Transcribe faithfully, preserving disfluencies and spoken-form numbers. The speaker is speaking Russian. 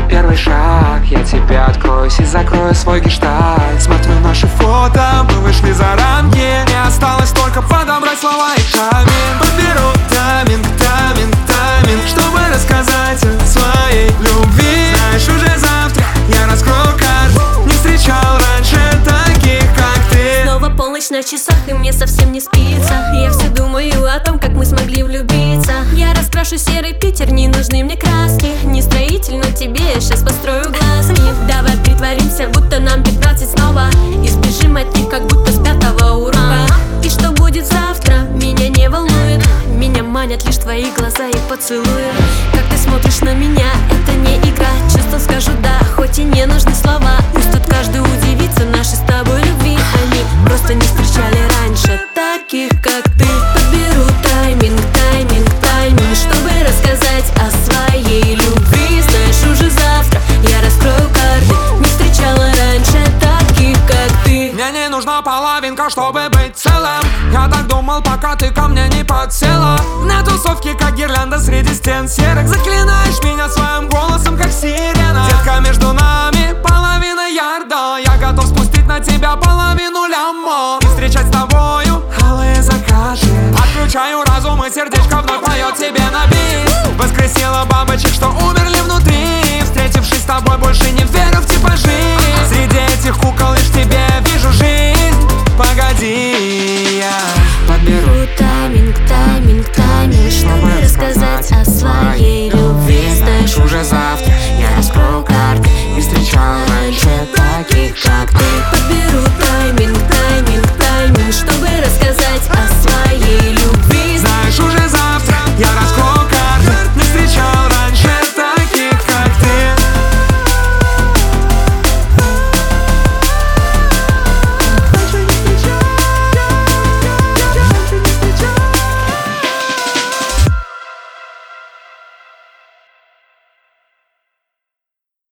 первый шаг. Я тебе откроюсь и закрою свой гештальт. Смотрю наши фото, мы вышли за рамки. Не осталось только подобрать слова и камень. Подберу тайминг, тайминг, тайминг, чтобы рассказать о своей любви. Знаешь, уже завтра я раскрою карты. Не встречал раньше таких, как ты. Снова полночь на часах, и мне совсем не спится. Я все думаю о том, как мы смогли влюбиться. Я раскрашу серый Питер, не нужны мне краски. Не строитель, но тебе я сейчас построю глазки. Давай притворимся, будто нам пятнадцать снова, и сбежим от них, как будто с пятого урока. И что будет завтра, меня не волнует. Меня манят лишь твои глаза и поцелуи. Как ты смотришь на меня, это не игра. Чувством скажу да, хоть и не нужны слова. Пусть тут каждый удивится нашей с тобой любви. Они просто не встречали раньше таких, как ты. Подберу тайминг, тайминг, тайминг, чтобы рассказать о своей любви. Знаешь, уже завтра я раскрою карты. Не встречала раньше таких, как ты. Мне не нужна половинка, чтобы быть целым. Я так думал, пока ты ко мне не подсела. На тусовке, как гирлянда среди стен серых. Заклинаешь меня своим голосом, как сирена. Детка, между нами половина ярда. Я готов спустить на тебя половину ляма. И встречать с тобою алые закажи. Отключаю разум, и сердечко вновь поет тебе на бит.